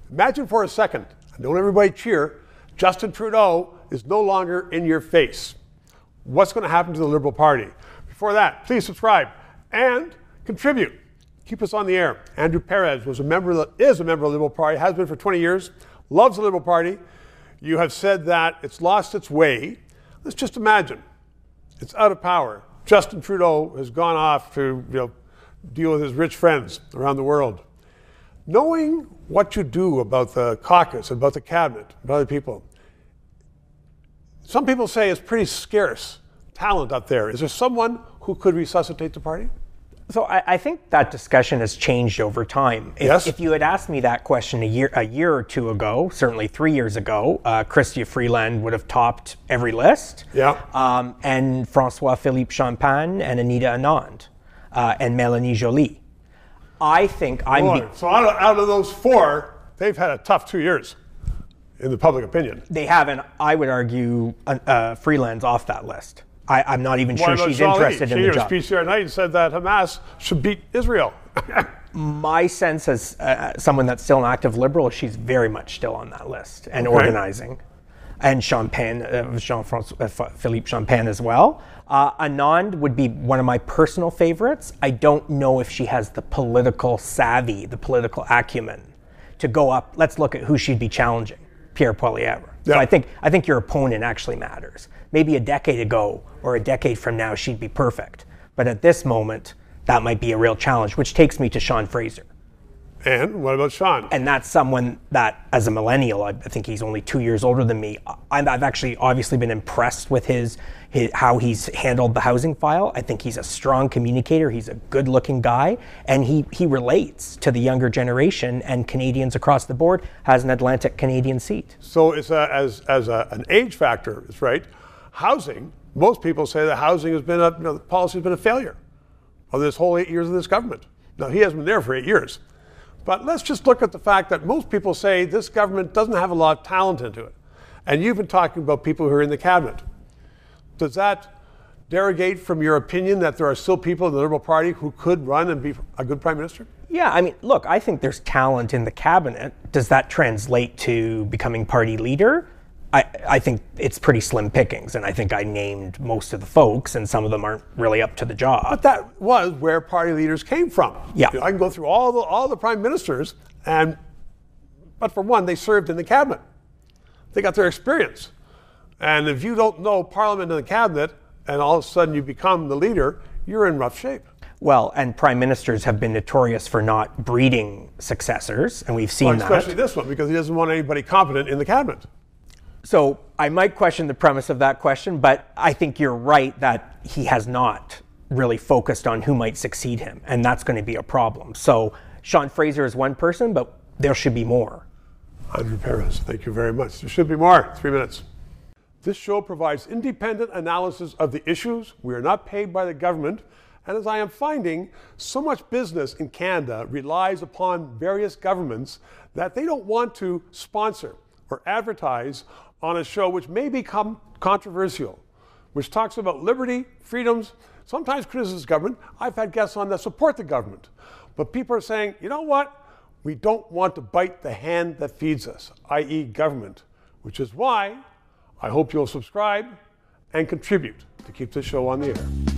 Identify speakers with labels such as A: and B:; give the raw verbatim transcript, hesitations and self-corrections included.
A: Imagine for a second, and don't everybody cheer, Justin Trudeau is no longer in your face. What's going to happen to the Liberal Party? Before that, please subscribe and contribute. Keep us on the air. Andrew Perez was a member, of the, is a member of the Liberal Party, has been for twenty years, loves the Liberal Party. You have said that it's lost its way. Let's just imagine it's out of power. Justin Trudeau has gone off to you know, deal with his rich friends around the world. Knowing what you do about the caucus, about the cabinet, about other people, some people say it's pretty scarce talent up there. Is there someone who could resuscitate the party?
B: So I, I think that discussion has changed over time. If,
A: yes.
B: if you had asked me that question a year, a year or two ago, certainly three years ago, uh, Chrystia Freeland would have topped every list.
A: Yeah.
B: Um, and François-Philippe Champagne and Anita Anand uh, and Mélanie Joly. I think I'm.
A: Boy,
B: be-
A: so out of, out of those four, they've had a tough two years, in the public opinion.
B: They haven't. I would argue uh, uh, Freeland's off that list. I, I'm not even sure she's
A: Joly?
B: interested
A: she
B: in the job.
A: She was speech the other night and said that Hamas should beat Israel.
B: My sense as uh, someone that's still an active Liberal, she's very much still on that list and
A: okay.
B: organizing. And Champagne, uh, Jean-Philippe Champagne as well. Uh, Anand would be one of my personal favorites. I don't know if she has the political savvy, the political acumen to go up. Let's look at who she'd be challenging, Pierre Poilievre.
A: Yeah.
B: So I think I think your opponent actually matters. Maybe a decade ago or a decade from now, she'd be perfect. But at this moment, that might be a real challenge, which takes me to Sean Fraser.
A: And what about Sean?
B: And that's someone that, as a millennial, I think he's only two years older than me. I've actually obviously been impressed with his, his how he's handled the housing file. I think he's a strong communicator. He's a good-looking guy, and he he relates to the younger generation and Canadians across the board. Has an Atlantic Canadian seat.
A: So it's a, as as a, an age factor, it's right. Housing. Most people say that housing has been a you know, the policy has been a failure of this whole eight years of this government. Now he hasn't been there for eight years. But let's just look at the fact that most people say this government doesn't have a lot of talent into it. And you've been talking about people who are in the cabinet. Does that derogate from your opinion that there are still people in the Liberal Party who could run and be a good prime minister?
B: Yeah, I mean, look, I think there's talent in the cabinet. Does that translate to becoming party leader? I, I think it's pretty slim pickings, and I think I named most of the folks, and some of them aren't really up to the job.
A: But that was where party leaders came from.
B: Yeah.
A: You know, I can go through all the all the prime ministers, and but for one, they served in the cabinet. They got their experience. And if you don't know Parliament and the cabinet, and all of a sudden you become the leader, you're in rough shape.
B: Well, and prime ministers have been notorious for not breeding successors, and we've seen
A: well,
B: especially
A: that. Especially this one, because he doesn't want anybody competent in the cabinet.
B: So I might question the premise of that question, but I think you're right that he has not really focused on who might succeed him, and that's going to be a problem. So Sean Fraser is one person, but there should be more.
A: Andrew Perez, thank you very much. There should be more. Three minutes. This show provides independent analysis of the issues. We are not paid by the government, and as I am finding, so much business in Canada relies upon various governments that they don't want to sponsor or advertise on a show which may become controversial, which talks about liberty, freedoms, sometimes criticizes government. I've had guests on that support the government. But people are saying, you know what? We don't want to bite the hand that feeds us, that is government, which is why I hope you'll subscribe and contribute to keep this show on the air.